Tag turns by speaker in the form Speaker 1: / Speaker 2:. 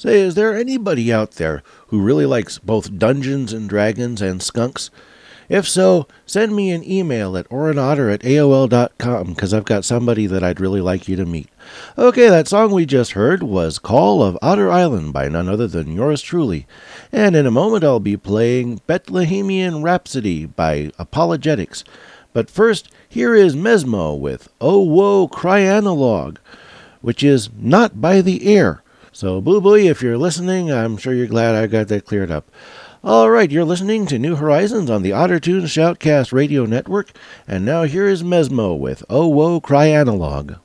Speaker 1: Say, is there anybody out there who really likes both Dungeons and Dragons and skunks? If so, send me an email at orinotter@aol.com, because I've got somebody that I'd really like you to meet. Okay, that song we just heard was Call of Otter Island by none other than yours truly. And in a moment I'll be playing Bethlehemian Rhapsody by Apologetics. But first, here is Mesmo with Oh Woe Cry Analog, which is Not by the Air. So, Boo Booey, if you're listening, I'm sure you're glad I got that cleared up. All right, you're listening to New Horizons on the Ottertoon Shoutcast Radio Network, and now here is Mesmo with Oh Woe Cry Analog.